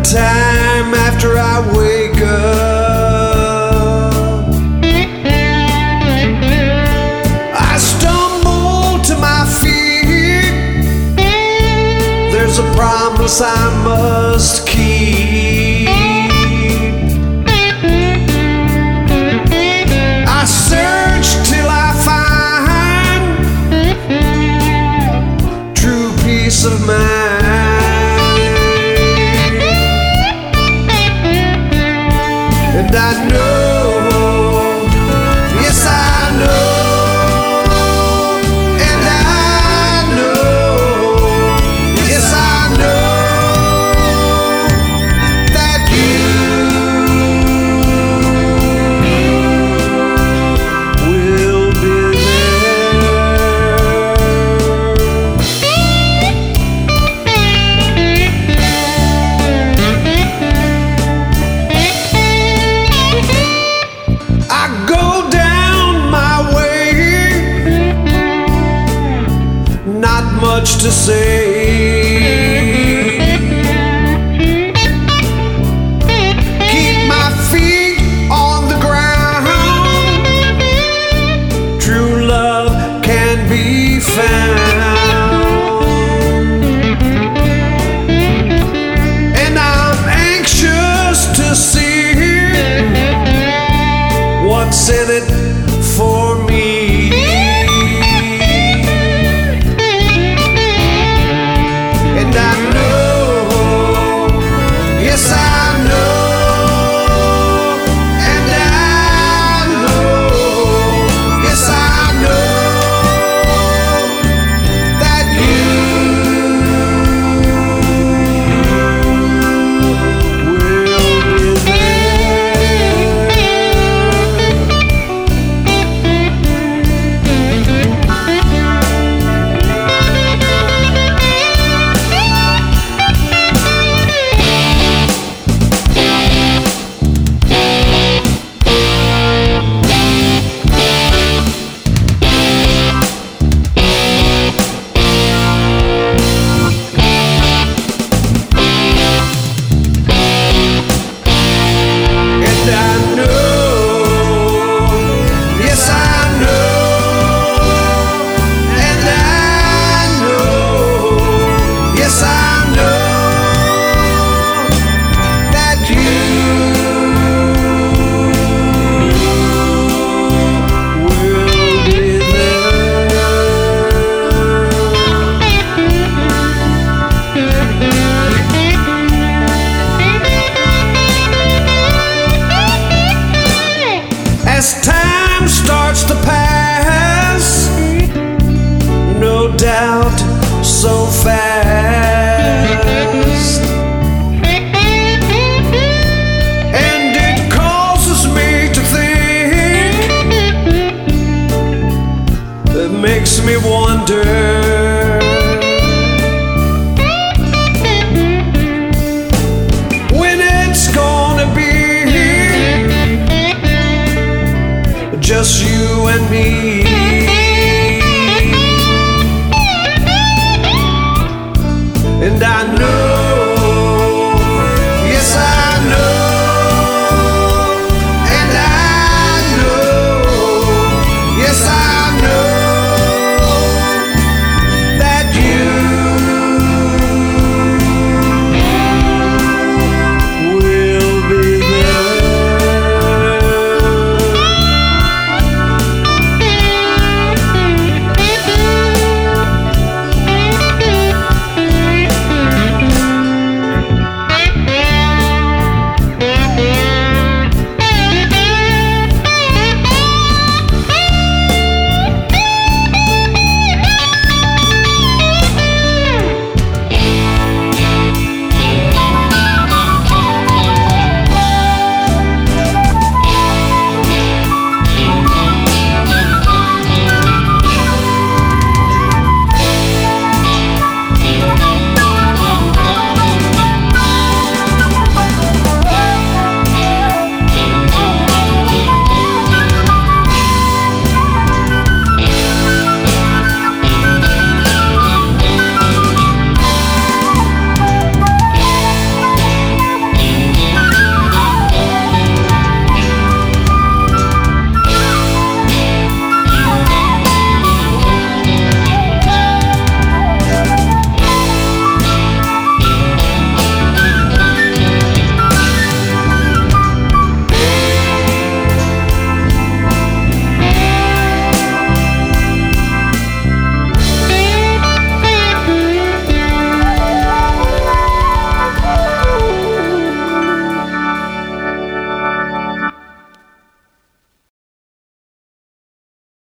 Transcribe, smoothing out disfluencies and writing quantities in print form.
time after I wake up, I stumble to my feet. There's a promise I must keep. I search till I find true peace of mind. And I know, yes I know, and I know, yes I know, that you will be much to say. Keep my feet on the ground. True love can be found. And I'm anxious to see what's in it for me. As time starts to pass, no doubt so fast, and it causes me to think, it makes me wonder when it's gonna be just you and me.